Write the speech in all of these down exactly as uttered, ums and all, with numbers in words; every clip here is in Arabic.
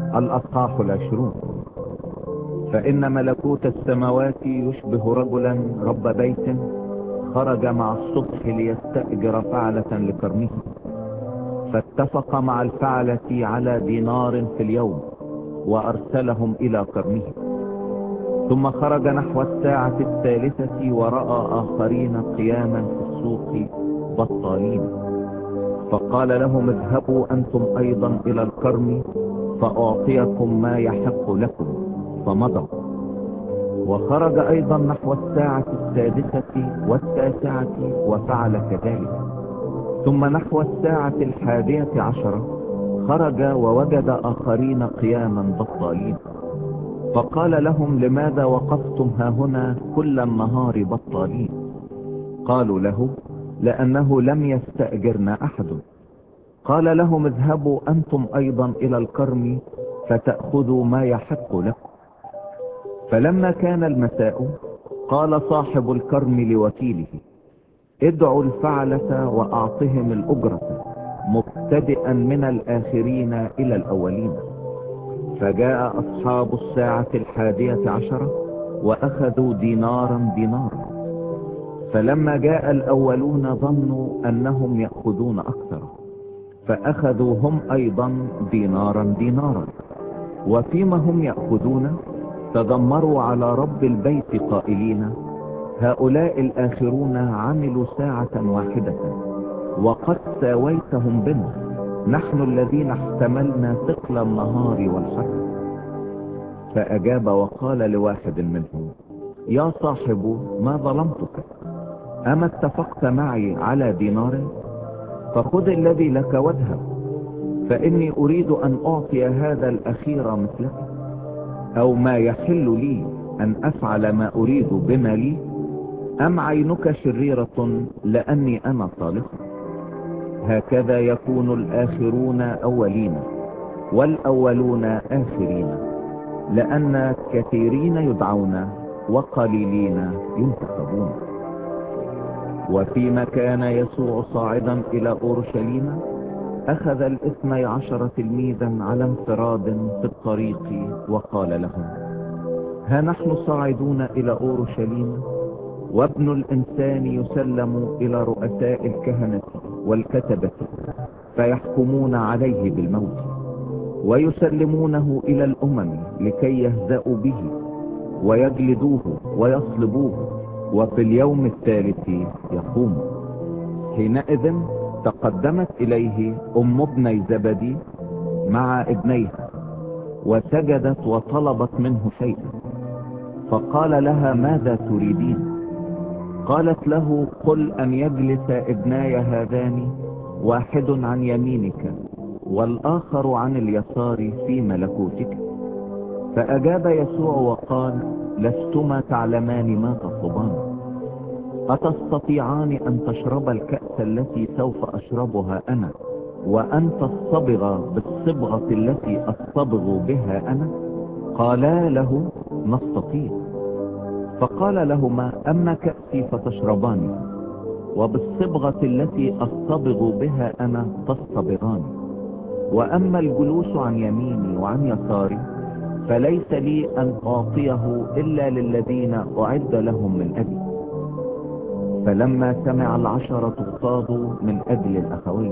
الأصحاح العشرون. فإن ملكوت السماوات يشبه رجلا رب بيت خرج مع الصبح ليستأجر فعلة لكرمه، فاتفق مع الفعلة على دينار في اليوم وأرسلهم إلى كرمه. ثم خرج نحو الساعة الثالثة ورأى آخرين قياما في السوق بطالين، فقال لهم اذهبوا أنتم أيضا إلى الكرم فأعطيكم ما يحق لكم، فمضوا. وخرج أيضا نحو الساعة السادسة والتاسعة وفعل كذلك. ثم نحو الساعة الحادية عشرة خرج ووجد آخرين قياما بطالين، فقال لهم لماذا وقفتم هاهنا كل النهار بطالين؟ قالوا له لأنه لم يستأجرنا أحد. قال لهم اذهبوا أنتم أيضا إلى الكرم فتأخذوا ما يحق لكم. فلما كان المساء قال صاحب الكرم لوكيله ادعوا الفعلة وأعطهم الأجرة مبتدئا من الآخرين إلى الأولين. فجاء أصحاب الساعة الحادية عشرة وأخذوا دينارا دينارا. فلما جاء الأولون ظنوا أنهم يأخذون أكثر، فأخذوا هم أيضا دينارا دينارا. وفيما هم يأخذون تذمروا على رب البيت قائلين هؤلاء الآخرون عملوا ساعة واحدة وقد ساويتهم بنا، نحن الذين احتملنا ثقل النهار والحر. فأجاب وقال لواحد منهم يا صاحب ما ظلمتك، أما اتفقت معي على دينار؟ فخذ الذي لك واذهب، فإني أريد أن أعطي هذا الأخير مثلك، أو ما يحل لي أن أفعل ما أريد بما لي، أم عينك شريرة لأني أنا صالح؟ هكذا يكون الآخرون أولين والأولون آخرين، لأن كثيرين يدعون وقليلين ينتخبون. وفيما كان يسوع صاعدا إلى أورشليم أخذ الاثني عشر تلميذا على انفراد في الطريق وقال لهم ها نحن صاعدون إلى أورشليم، وابن الإنسان يسلم إلى رؤساء الكهنة والكتبة فيحكمون عليه بالموت ويسلمونه إلى الأمم لكي يهزأوا به ويجلدوه ويصلبوه، وفي اليوم الثالث يقوم. حينئذ تقدمت إليه أم ابني زبدي مع ابنيها وسجدت وطلبت منه شيئا، فقال لها ماذا تريدين؟ قالت له قل أن يجلس ابناي هذان واحد عن يمينك والآخر عن اليسار في ملكوتك. فأجاب يسوع وقال لستما تعلمان ما تطلبان. أتستطيعان أن تشرب الكأس التي سوف أشربها أنا وأن تصطبغ بالصبغة التي أصطبغ بها أنا؟ قالا له نستطيع. فقال لهما أما كأسي فتشربان، وبالصبغة التي أصطبغ بها أنا تصطبغان، وأما الجلوس عن يميني وعن يساري فليس لي أن أعطيه إلا للذين أعد لهم من أبي. فلما سمع العشرة اغتاظوا من أجل الأخوين،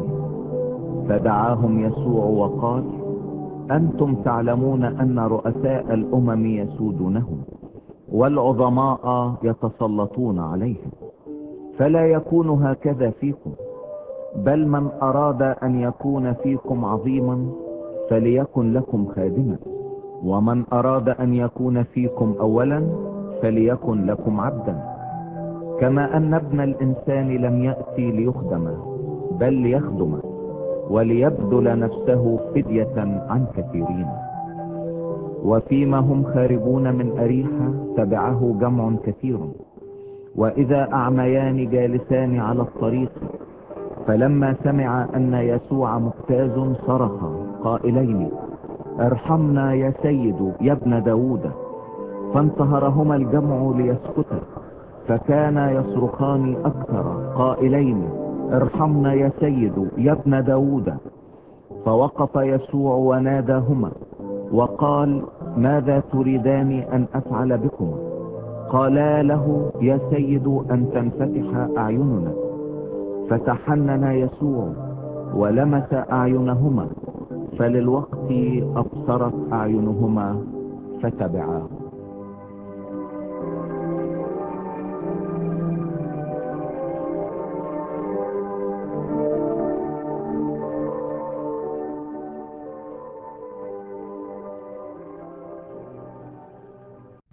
فدعاهم يسوع وقال أنتم تعلمون أن رؤساء الأمم يسودونهم والعظماء يتسلطون عليهم، فلا يكون هكذا فيكم، بل من أراد أن يكون فيكم عظيما فليكن لكم خادما، ومن أراد أن يكون فيكم أولا فليكن لكم عبدا. كما أن ابن الإنسان لم يأتي ليخدم بل ليخدم وليبذل نفسه فدية عن كثيرين. وفيما هم خارجون من أريحة تبعه جمع كثير، وإذا أعميان جالسان على الطريق، فلما سمع أن يسوع مجتاز صرخ قائلين ارحمنا يا سيد يا ابن داود، فانتهرهما الجمع ليسكتا، فكان يصرخان أكثر قائلين ارحمنا يا سيد يا ابن داود. فوقف يسوع وناداهما وقال: ماذا تريدان أن أفعل بكم؟ قالا له: يا سيد أن تنفتح أعيننا. فتحنن يسوع ولمس أعينهما، فللوقت أبصرت أعينهما فتبعاه.